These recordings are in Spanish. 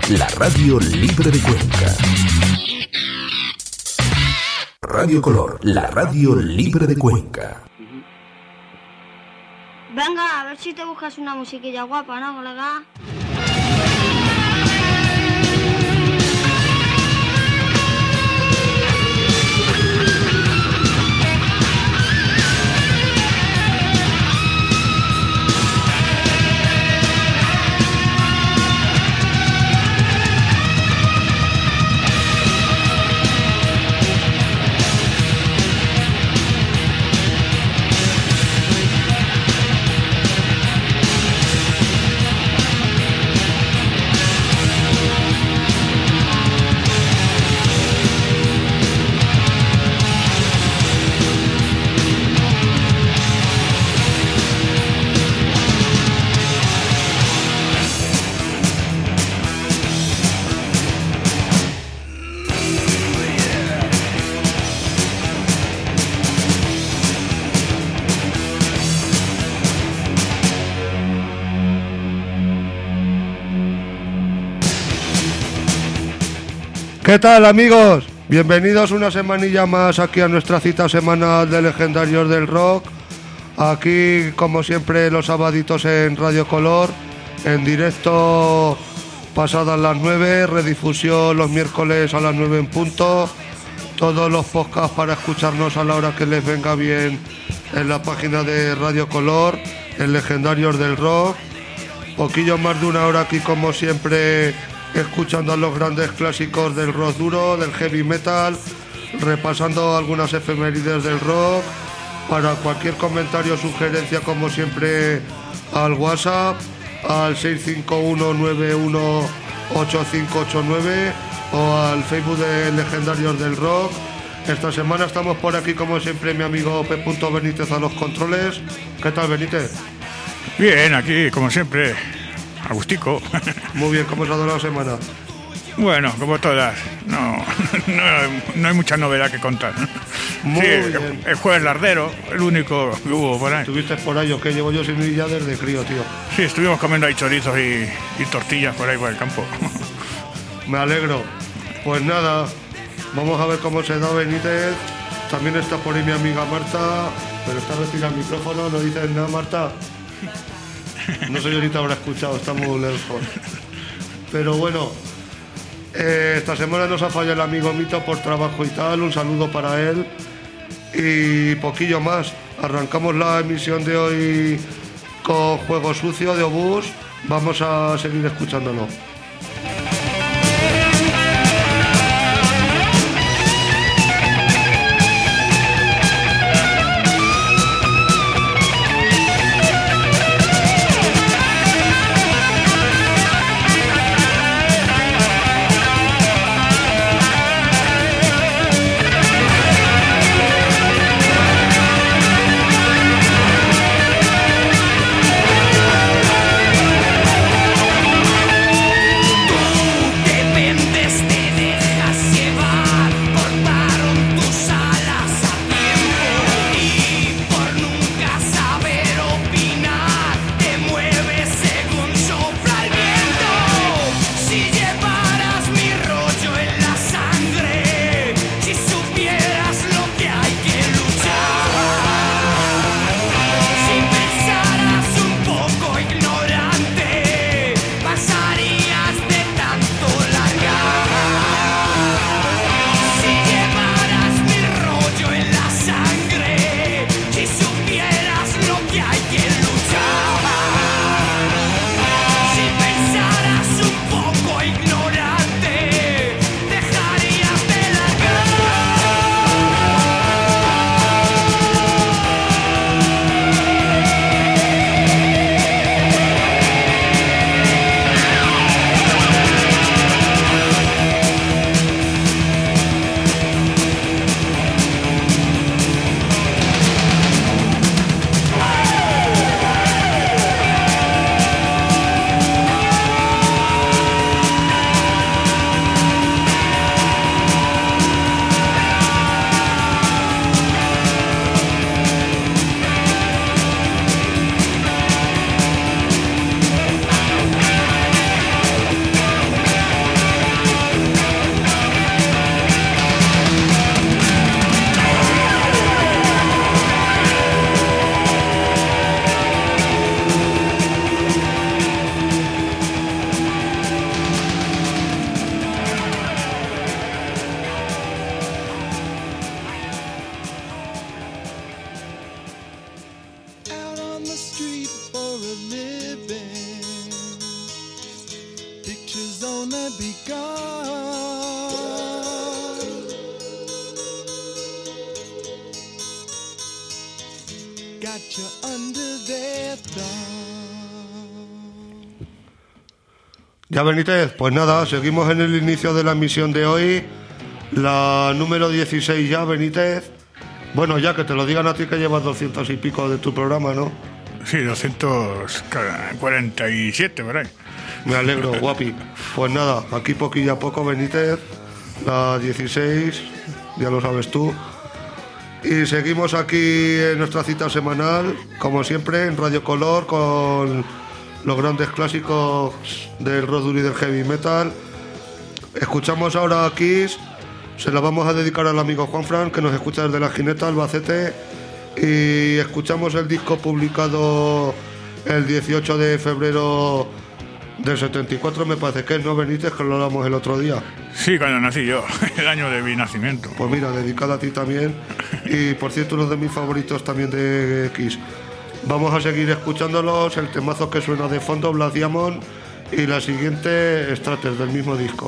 la radio libre de Cuenca. Radio Color, la radio libre de Cuenca. Venga, a ver si te buscas una musiquilla guapa, ¿no, colega? ¿Qué tal, amigos? Bienvenidos una semanilla más aquí a nuestra cita semanal de Legendarios del Rock. Aquí, como siempre, los sabaditos en Radio Color, en directo pasadas las 9, redifusión los miércoles a las 9 en punto. Todos los podcasts para escucharnos a la hora que les venga bien en la página de Radio Color, en Legendarios del Rock. Poquillo más de una hora aquí, como siempre, escuchando a los grandes clásicos del rock duro, del heavy metal, repasando algunas efemérides del rock. Para cualquier comentario o sugerencia, como siempre, al WhatsApp, al 651918589 o al Facebook de Legendarios del Rock. Esta semana estamos por aquí, como siempre, mi amigo P. Benítez a los controles. ¿Qué tal, Benítez? Bien, aquí, como siempre, agustico. Muy bien, ¿cómo se ha dado la semana? Bueno, como todas, no hay mucha novedad que contar. Muy bien. El jueves lardero, el único que hubo por ahí. ¿Estuviste por ahí o qué? Llevo yo sin ir ya desde crío, tío. Sí, estuvimos comiendo ahí chorizos y tortillas por ahí por el campo. Me alegro. Pues nada, vamos a ver cómo se da Benítez. También está por ahí mi amiga Marta, pero está retirada el micrófono, no dices nada, Marta. No sé si ahorita habrá escuchado, está muy lejos. Pero bueno, esta semana nos ha fallado el amigo Mito por trabajo y tal. Un saludo para él. Y poquillo más. Arrancamos la emisión de hoy con Juego Sucio de Obús. Vamos a seguir escuchándolo. got you under their thumb. Ya, Benítez, pues nada, seguimos en el inicio de la emisión de hoy, la número 16 ya, Benítez. Bueno, ya que te lo digan a ti que llevas 200 y pico de tu programa, ¿no? Sí, 247 por ahí. Me alegro, guapi. Pues nada, aquí poquillo a poco, Benítez, la 16, ya lo sabes tú. Y seguimos aquí en nuestra cita semanal, como siempre, en Radio Color, con los grandes clásicos del rock duro y del heavy metal. Escuchamos ahora a Kiss, se la vamos a dedicar al amigo Juanfran, que nos escucha desde La Gineta, Albacete, y escuchamos el disco publicado el 18 de febrero del 74, me parece que es, ¿no, Benítez? Que lo hablamos el otro día. Sí, cuando nací yo, el año de mi nacimiento. Pues mira, dedicado a ti también. Y por cierto, uno de mis favoritos también de Kiss. Vamos a seguir escuchándolos, el temazo que suena de fondo, Black Diamond, y la siguiente, Strater, del mismo disco.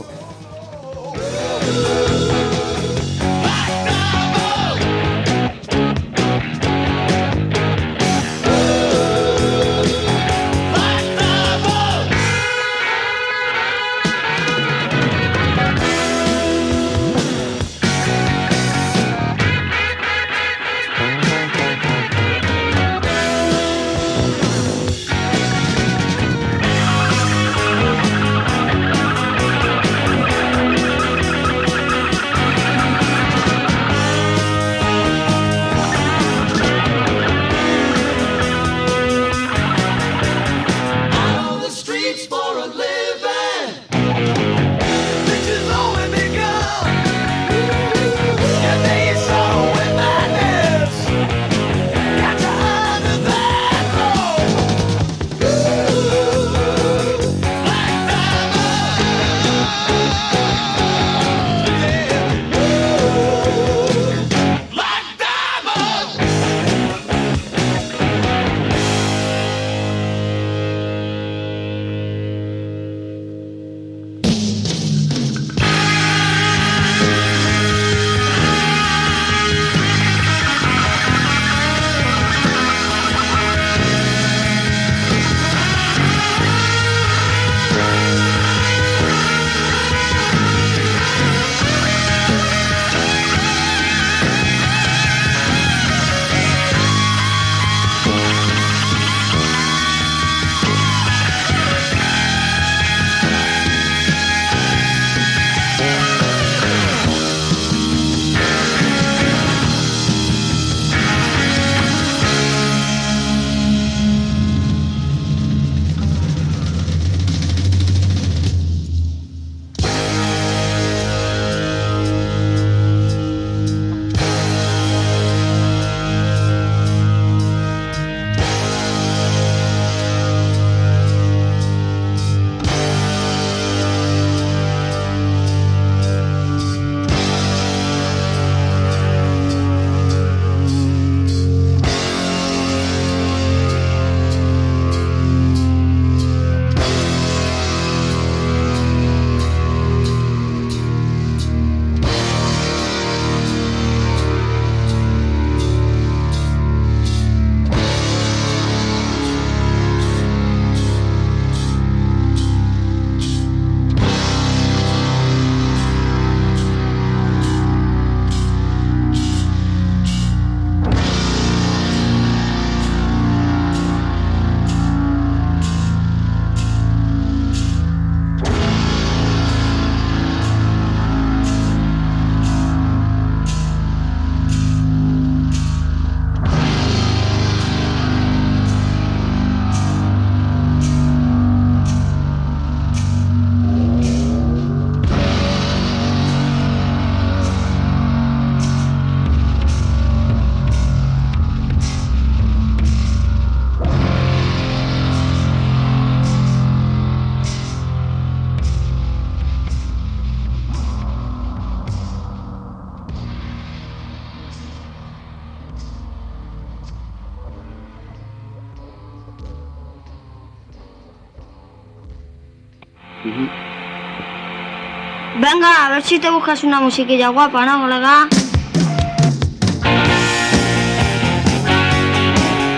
Venga, a ver si te buscas una musiquilla guapa, ¿no, colega?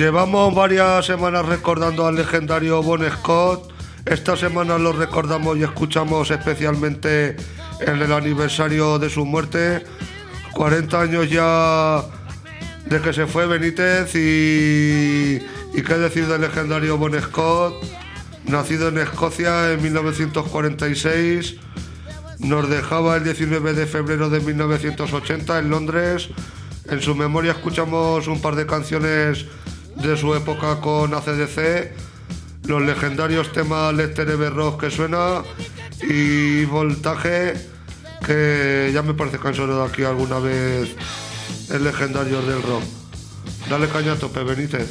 Llevamos varias semanas recordando al legendario Bon Scott. Esta semana lo recordamos y escuchamos especialmente en el aniversario de su muerte. 40 años ya de que se fue Benítez y qué decir del legendario Bon Scott, nacido en Escocia en 1946. Nos dejaba el 19 de febrero de 1980 en Londres. En su memoria escuchamos un par de canciones de su época con AC/DC, los legendarios temas Let There Be Rock que suena y Voltaje, que ya me parece que han sonado aquí alguna vez en legendarios del rock. Dale caña a tope, Benítez.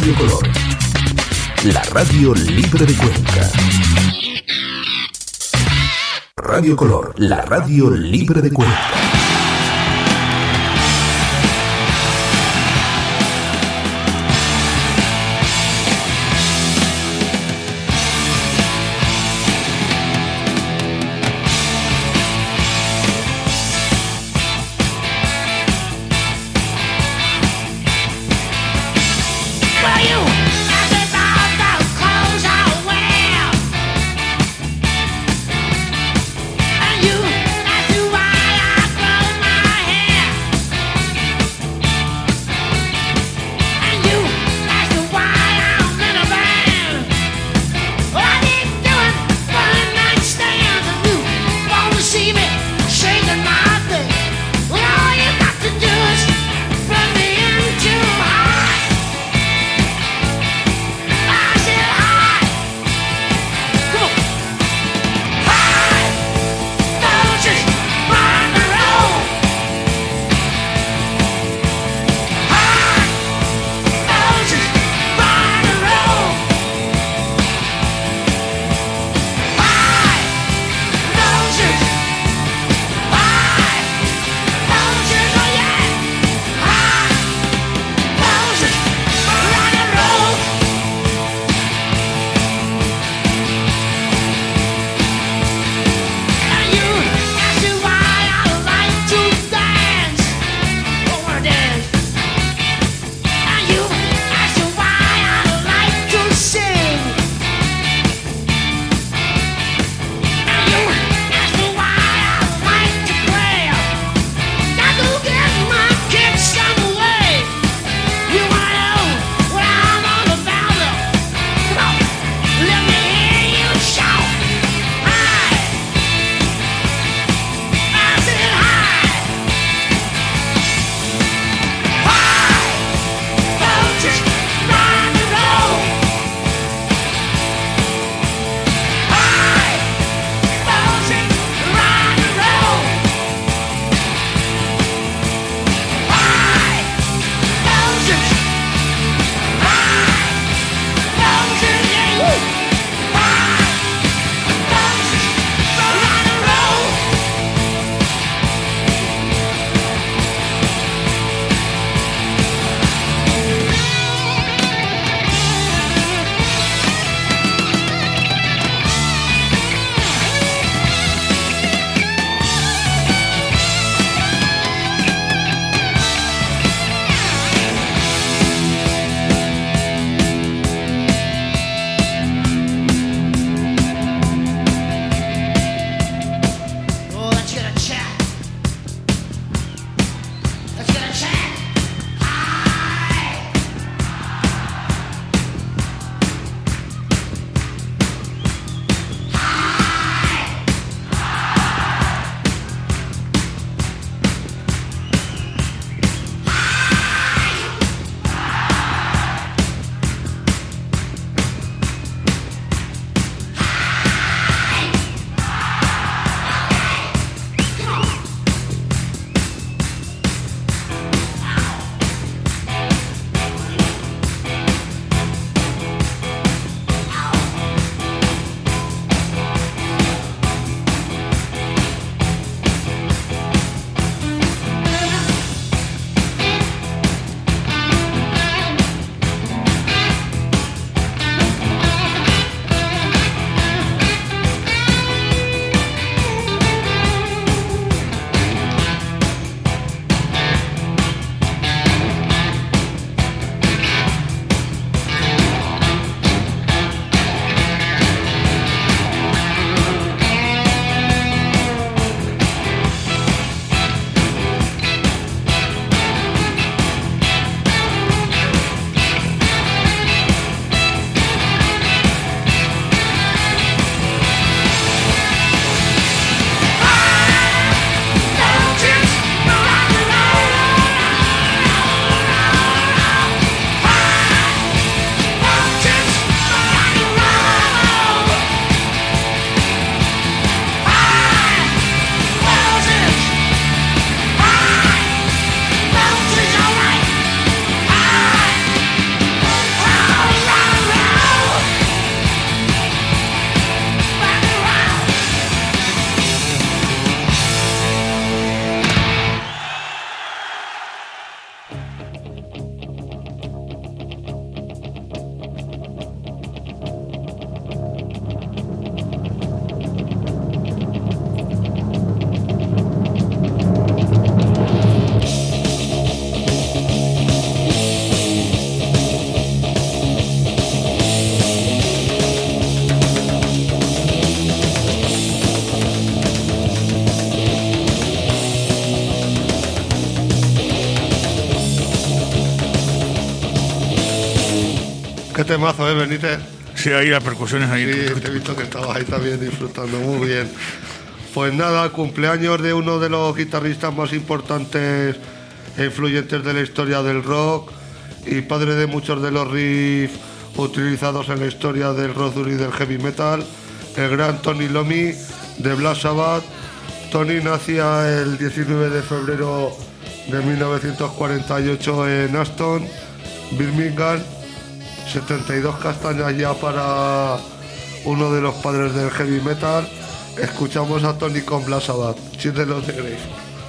Radio Color, la radio libre de Cuenca. Radio Color, la radio libre de Cuenca. You, as you are, I Qué temazo, Benítez. Sí, ahí las percusiones ahí. Sí, te he visto que estabas ahí también disfrutando, muy bien. Pues nada, cumpleaños de uno de los guitarristas más importantes e influyentes de la historia del rock y padre de muchos de los riffs utilizados en la historia del rock duro y del heavy metal, el gran Tony Iommi de Black Sabbath. Tony nacía el 19 de febrero de 1948 en Aston, Birmingham. 72 castañas ya para uno de los padres del heavy metal. Escuchamos a Tony con Black Sabbath, Children de los de Grave.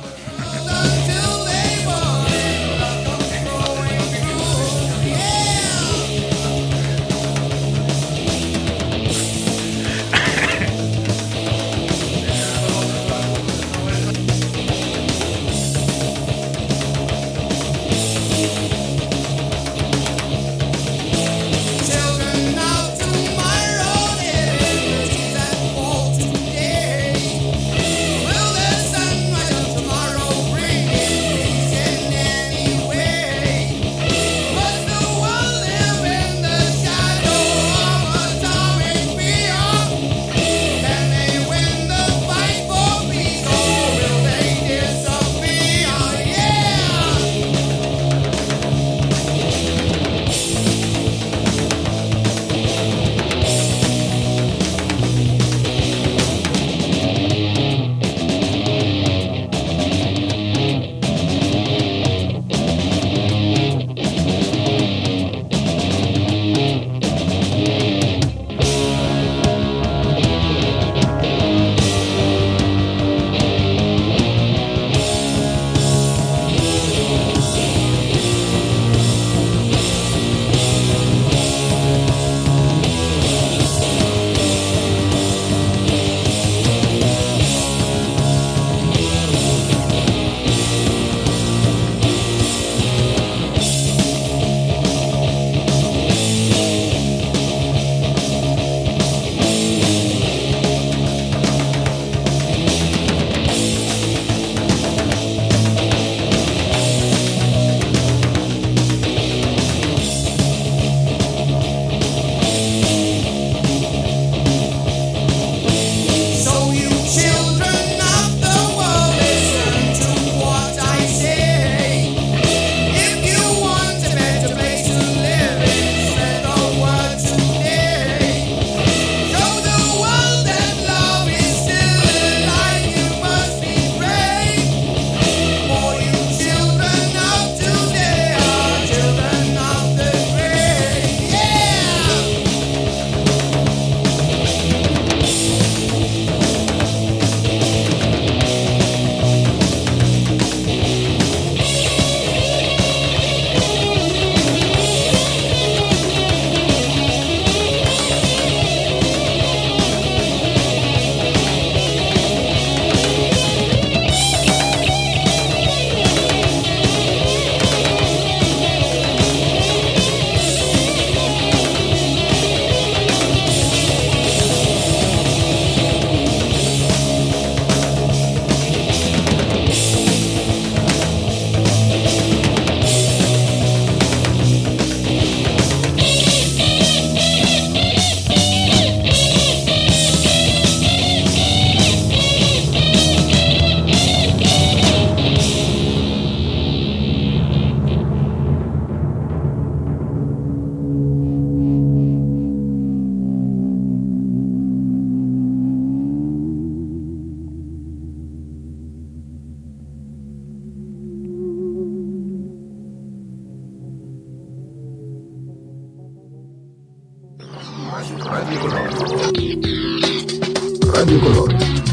Radio Color,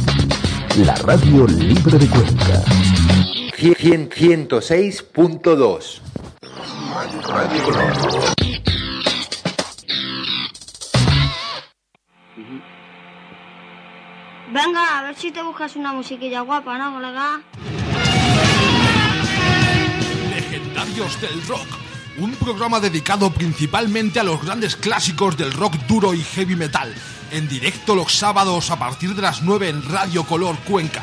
la radio libre de Cuenca. 106.2. Radio Color. Venga, a ver si te buscas una musiquilla guapa, ¿no, colega? Legendarios del Rock, un programa dedicado principalmente a los grandes clásicos del rock duro y heavy metal, en directo los sábados a partir de las 9 en Radio Color Cuenca.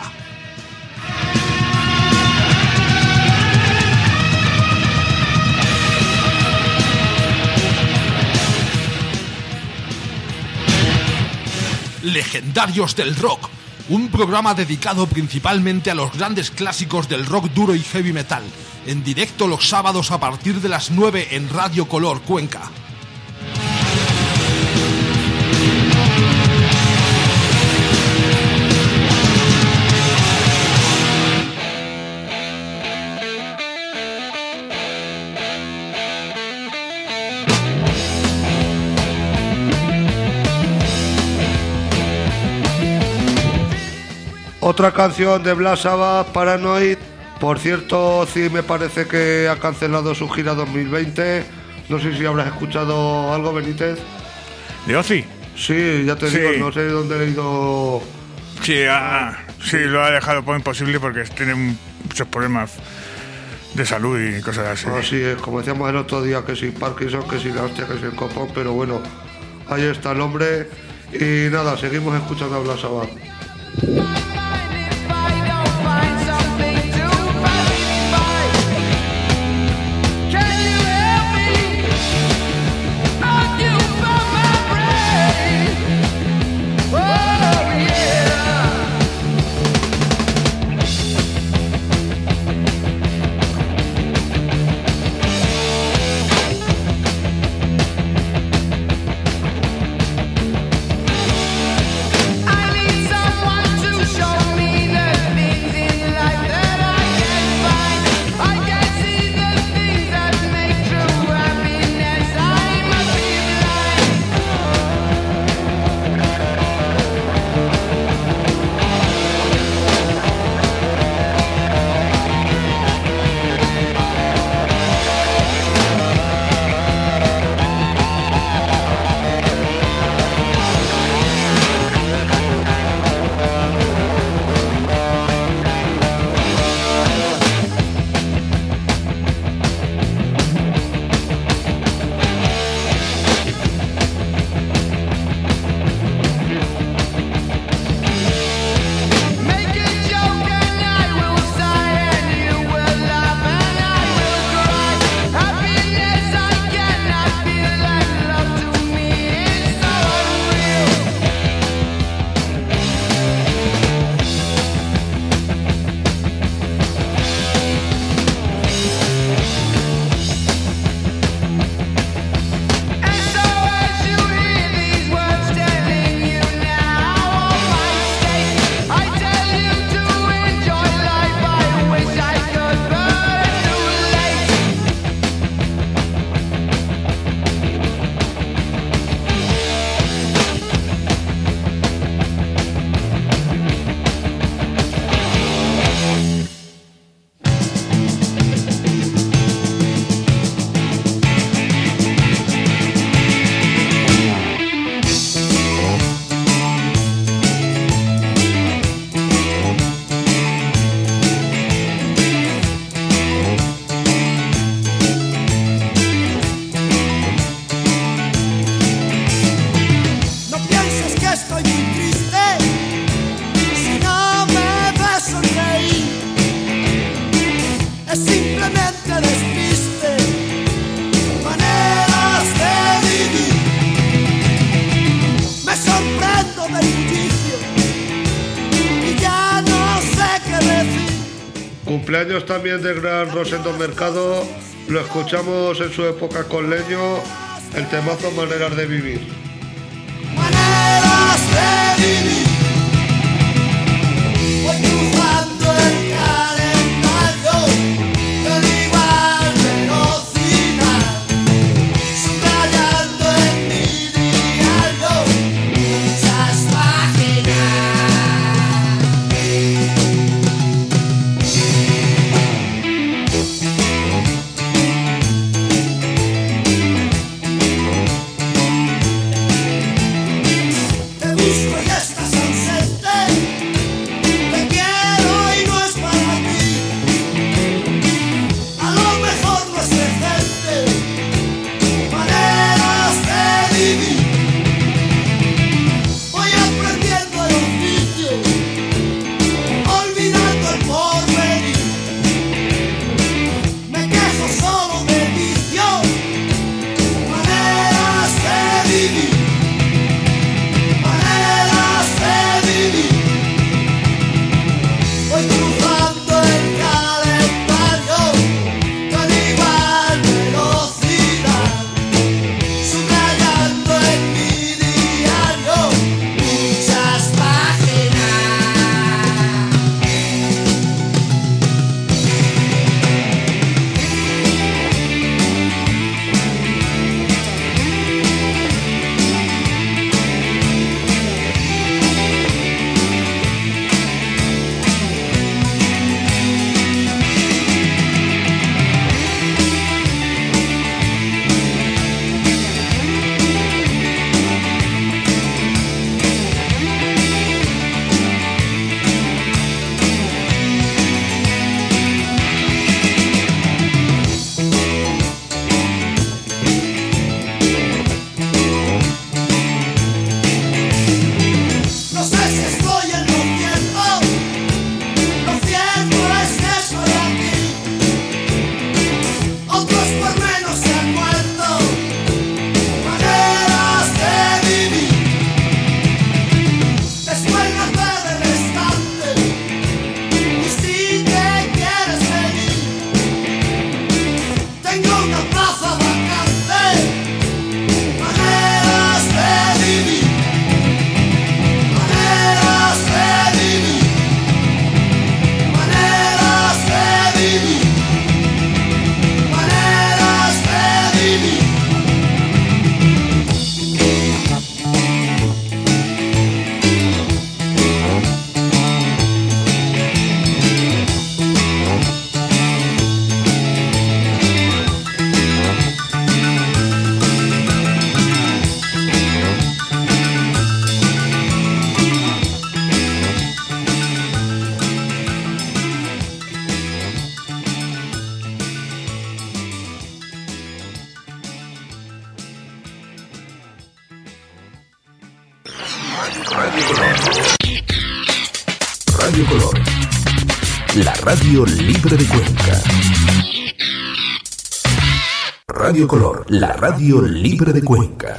Legendarios del Rock, un programa dedicado principalmente a los grandes clásicos del rock duro y heavy metal, en directo los sábados a partir de las 9 en Radio Color Cuenca. Otra canción de Black Sabbath, Paranoid. Por cierto, sí me parece que ha cancelado su gira 2020. No sé si habrás escuchado algo, Benítez. ¿De Ozzy? Sí, ya te Sí. digo, no sé dónde he leído. Sí, sí, lo ha dejado por imposible porque tiene muchos problemas de salud y cosas así. Así es, como decíamos el otro día, que si Parkinson, que si la hostia, que si el copón, pero bueno, ahí está el hombre. Y nada, seguimos escuchando a Black Sabbath. Cumpleaños también del gran Rosendo Mercado. Lo escuchamos en su época con Leño, el temazo Maneras de Vivir. Maneras de vivir. Voy cruzando el calendario de igual velocidad, subrayando en mi diario muchas páginas. Te busco en estas Radio Color. Radio Color. La radio libre de Cuenca. Radio Color, la radio libre de Cuenca.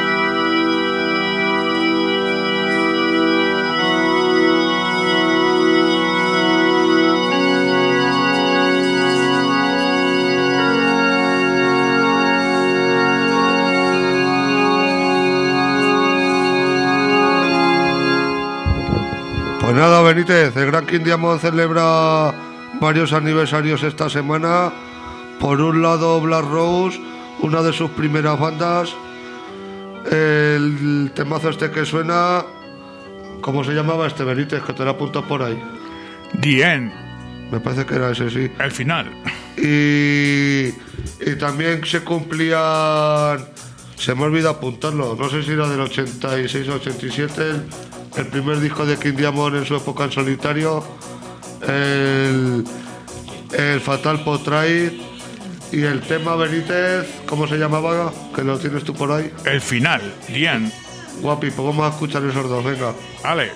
Pues nada, Benítez, el Gran King Diamond celebra varios aniversarios esta semana. Por un lado, Black Rose, una de sus primeras bandas. El temazo este que suena, ¿cómo se llamaba este, Benítez? Que te lo apuntas por ahí. The End, Me parece que era ese, sí. el final. Y también se cumplían, se me olvida apuntarlo, no sé si era del 86 o 87, el primer disco de King Diamond en su época en solitario, el Fatal Portrait. Y el tema, Benítez, ¿cómo se llamaba? Que lo tienes tú por ahí. El final, The End. Guapi, pues vamos a escuchar esos dos, venga. Vale.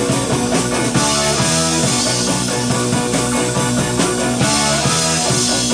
I'll kill you.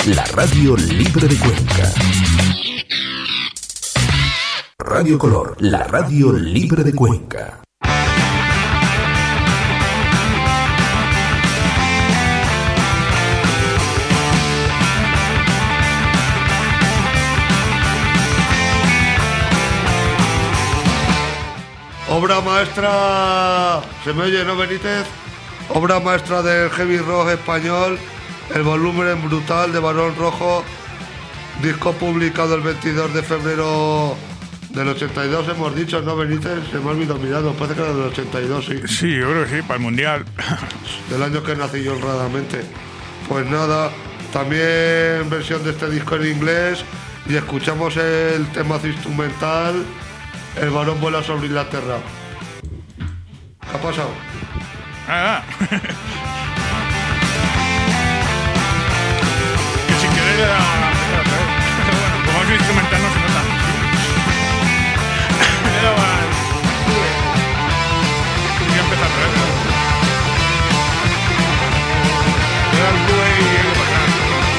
la radio libre de Cuenca. Radio Color, la radio libre de Cuenca. Obra maestra, ¿se me oye, no, Benítez? Obra maestra del heavy rock español, el volumen brutal de Barón Rojo, disco publicado el 22 de febrero del 82, hemos dicho, ¿no, Benítez? Se me ha olvidado mirando, parece que era del 82, sí. Sí, yo creo que sí, para el Mundial. Del año que nací yo honradamente. Pues nada, también versión de este disco en inglés, y escuchamos el temazo instrumental, El varón vuela sobre Inglaterra. ¿Qué ha pasado? Ah, que sin querer era pero bueno, como es instrumental no se nota. Era voy a empezar a ver. Era el Due y el Bacán.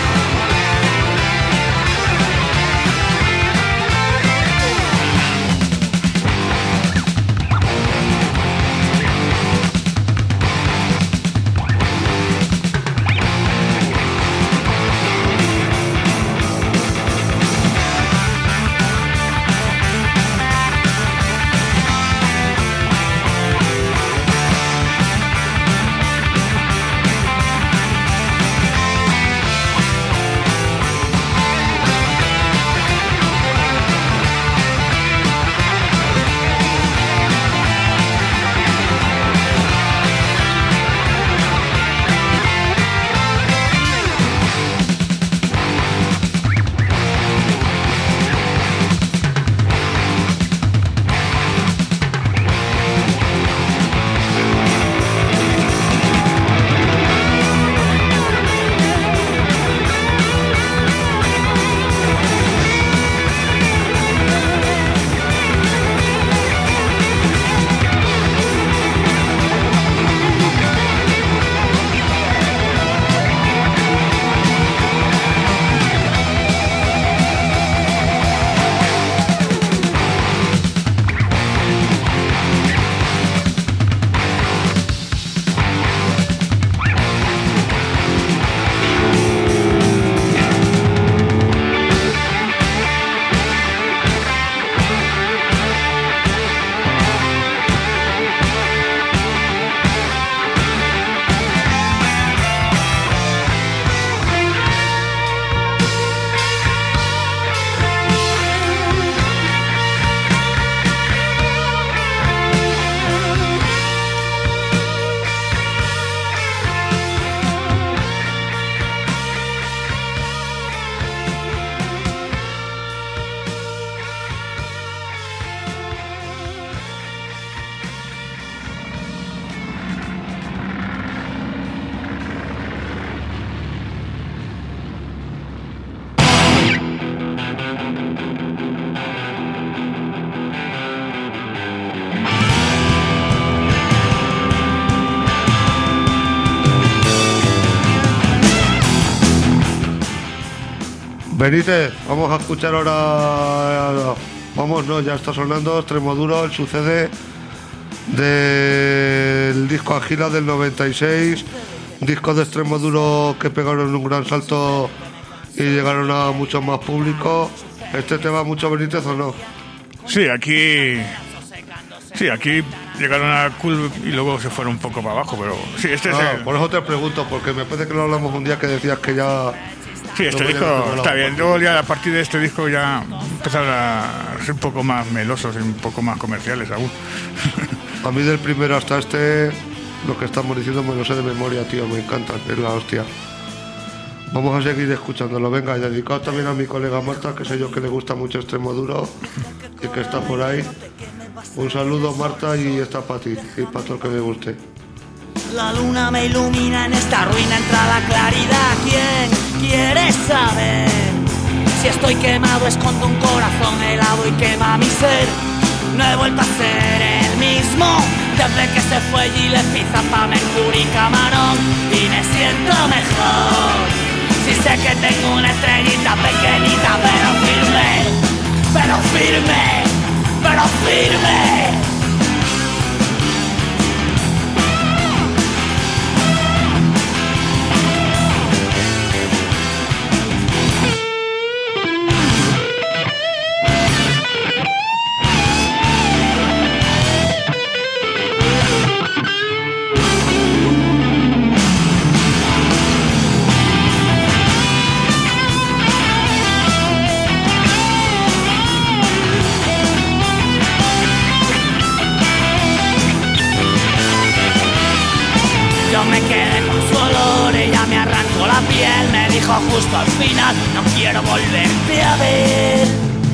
Benítez, vamos a escuchar ahora. Vamos, no, ya está sonando Extremoduro, el sucede del disco Agila del 96. Discos de Extremoduro que pegaron un gran salto y llegaron a mucho más público. ¿Este tema mucho, Benítez, o no? Sí, aquí llegaron a Cool y luego se fueron un poco para abajo, pero sí, este es el... Por eso te pregunto, porque me parece que lo hablamos un día que decías que ya... Sí, este disco está bien. Luego ya a partir de este disco ya empezaron a ser un poco más melosos y un poco más comerciales aún. A mí del primero hasta este, lo que estamos diciendo me lo sé de memoria, tío, me encanta, es la hostia. Vamos a seguir escuchándolo, venga, y dedicado también a mi colega Marta, que sé yo que le gusta mucho Extremoduro y que está por ahí. Un saludo, Marta, y está para ti y para todo el que le guste. La luna me ilumina, en esta ruina entra la claridad. ¿Quién quiere saber? Si estoy quemado, escondo un corazón helado y quema mi ser. No he vuelto a ser el mismo desde que se fue Gillespie, Zappa, Mercury, Camarón, y me siento mejor. Si sé que tengo una estrellita pequeñita, pero firme, pero firme, pero firme. Me dijo justo al final, no quiero volverte a ver.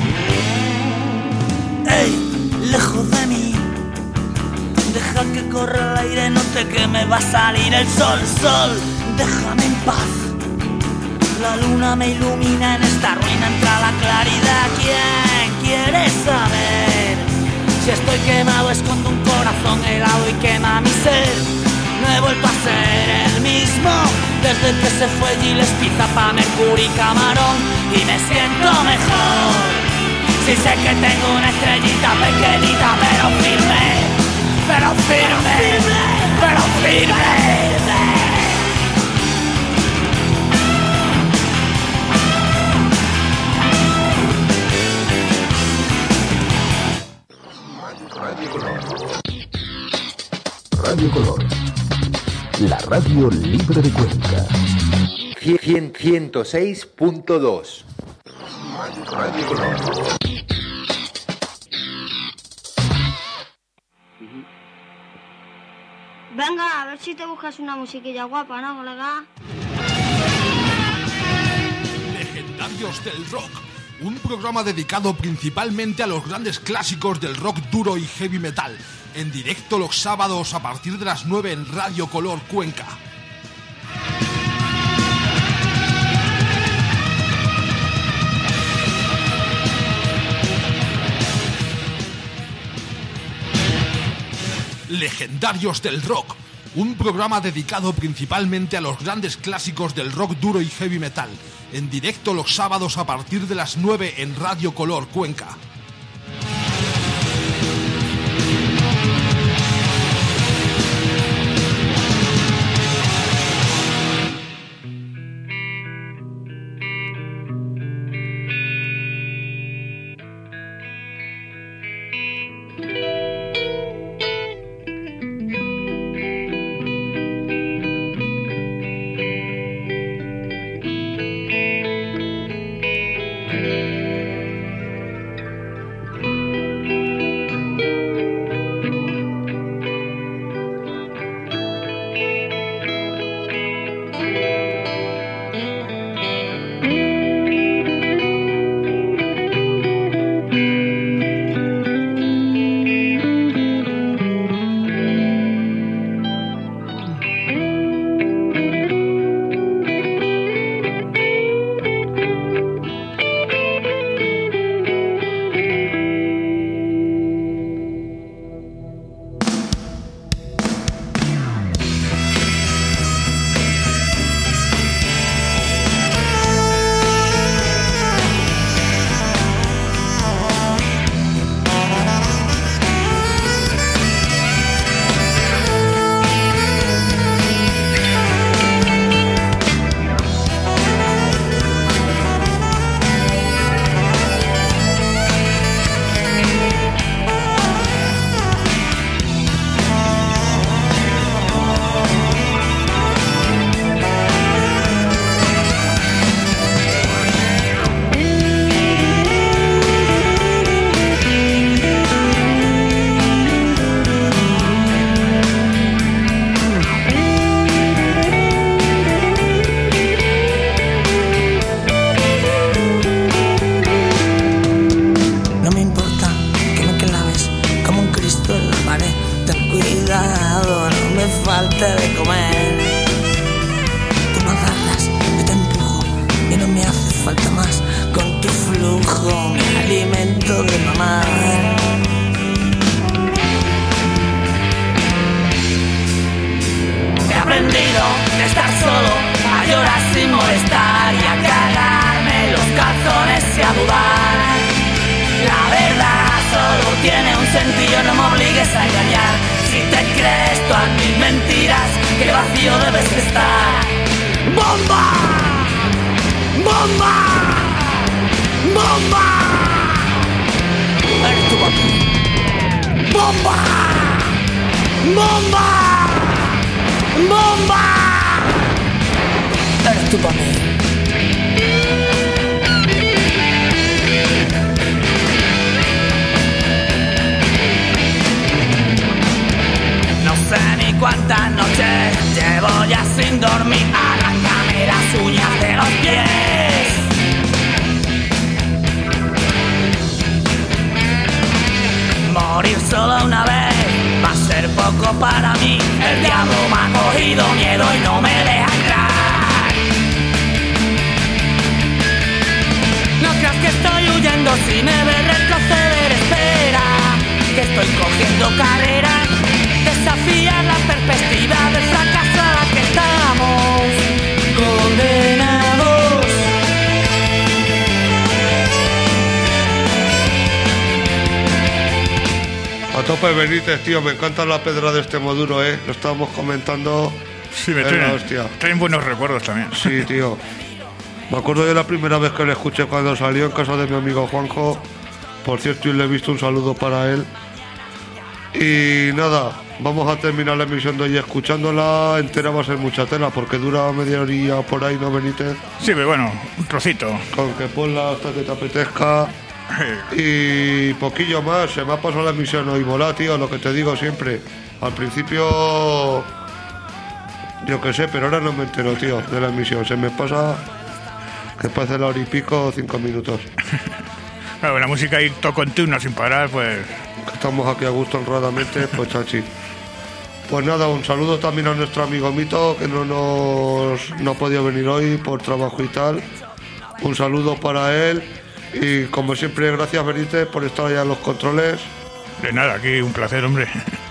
Ey, lejos de mí, deja que corra el aire, no te queme, va a salir el sol, sol, déjame en paz. La luna me ilumina, en esta ruina entra la claridad. ¿Quién quiere saber? Si estoy quemado, escondo un corazón helado y quema mi ser. No he vuelto a ser el mismo desde que se fue Gillespie, pa' Mercury y Camarón, y me siento mejor. Si sé que tengo una estrellita pequeñita, pero firme, pero firme, pero firme. Radio Color, la radio libre de Cuenca. 106.2. Radio Color. Venga, a ver si te buscas una musiquilla guapa, ¿no, colega? Legendarios del Rock, un programa dedicado principalmente a los grandes clásicos del rock duro y heavy metal, en directo los sábados a partir de las 9 en Radio Color Cuenca. Legendarios del Rock, un programa dedicado principalmente a los grandes clásicos del rock duro y heavy metal, en directo los sábados a partir de las 9 en Radio Color Cuenca. todas mis mentiras, qué vacío debes estar. ¡Bomba! ¡Bomba! ¡Bomba! Eres tú para mí. ¡Bomba! ¡Bomba! ¡Bomba! Eres tú para mí. No sé ni cuántas noches llevo ya sin dormir. Arráncame las uñas de los pies. Morir solo una vez va a ser poco para mí. El diablo me ha cogido miedo y no me deja entrar. No creas que estoy huyendo, si me ves retroceder, espera, que estoy cogiendo carrera. Desafiar la perspectiva del fracaso a la que estamos condenados. A tope Benítez, tío, me encanta la pedra de este Moduro, Lo estábamos comentando. Sí, me traen buenos recuerdos también. Sí, tío. Me acuerdo de la primera vez que le escuché cuando salió en casa de mi amigo Juanjo. Por cierto, y le he visto, un saludo para él. Y nada, vamos a terminar la emisión de hoy escuchándola entera. Va a ser mucha tela porque dura media horilla por ahí, ¿no, Benítez? Sí, pero bueno, un trocito. Con que ponla hasta que te apetezca. Y poquillo más. Se me ha pasado la emisión hoy volá, tío, lo que te digo siempre. Al principio yo qué sé, pero ahora no me entero, tío, de la emisión. Se me pasa que parece la hora y pico, 5 minutos. Claro, la música ahí todo continua sin parar, pues. Estamos aquí a gusto honradamente, pues chachi. Pues nada, un saludo también a nuestro amigo Mito, que no ha podido venir hoy por trabajo y tal. Un saludo para él. Y como siempre, gracias Benítez por estar allá en los controles. De nada, aquí un placer, hombre.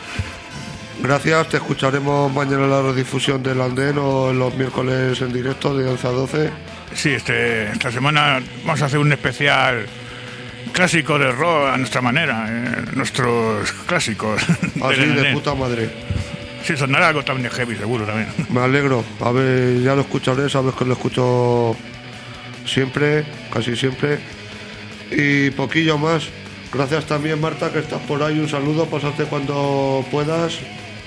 Gracias, te escucharemos mañana en la redifusión del Andén o los miércoles en directo de 11 a 12. Sí, esta semana vamos a hacer un especial clásico de rock a nuestra manera, nuestros clásicos. Así de puta madre. Sí, sonará algo también heavy, seguro también. Me alegro, a ver, ya lo escucharé, sabes que lo escucho siempre, casi siempre. Y poquillo más. Gracias también, Marta, que estás por ahí. Un saludo, pásate cuando puedas.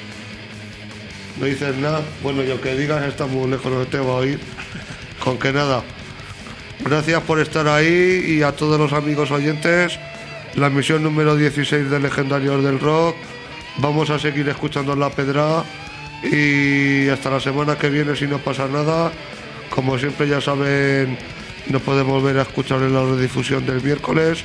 No dices nada. Bueno, yo que digas, está muy lejos, no te va a oír. Con que nada. Gracias por estar ahí y a todos los amigos oyentes. La emisión número 16 de Legendarios del Rock. Vamos a seguir escuchando La Pedra. Y hasta la semana que viene, si no pasa nada. Como siempre, ya saben, nos podemos volver a escuchar en la redifusión del miércoles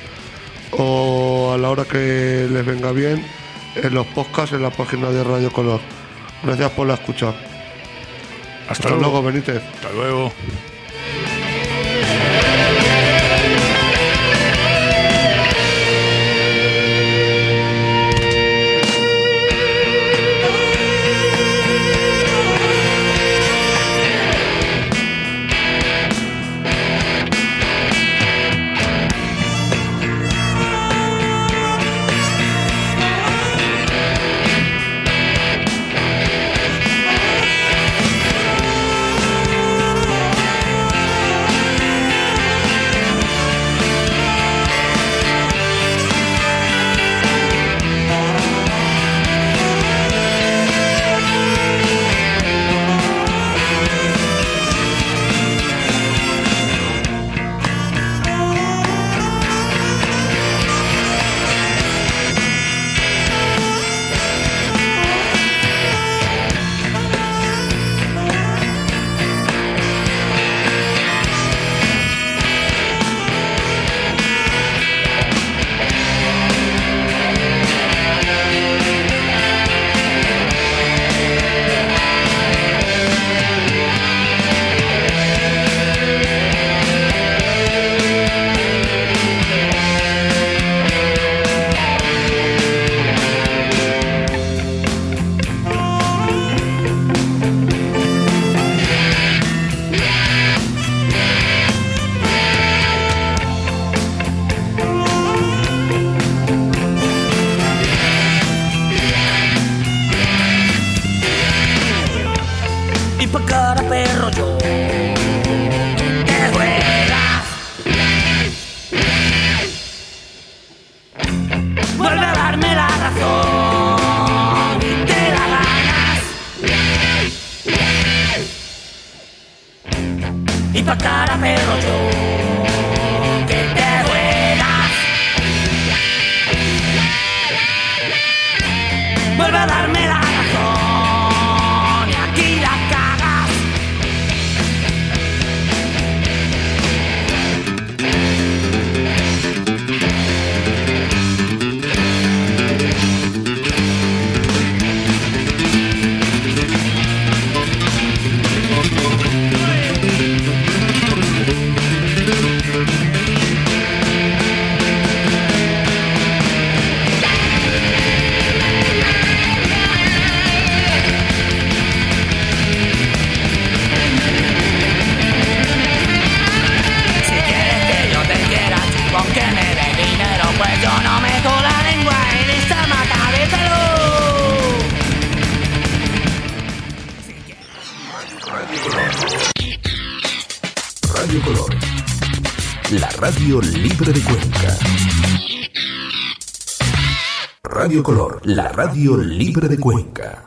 o a la hora que les venga bien en los podcasts en la página de Radio Color. Gracias por la escucha. Hasta luego, Benítez. Hasta luego. Yo no meto la lengua en esta mata de Radio Color, la radio libre de Cuenca. Radio Color, la radio libre de Cuenca.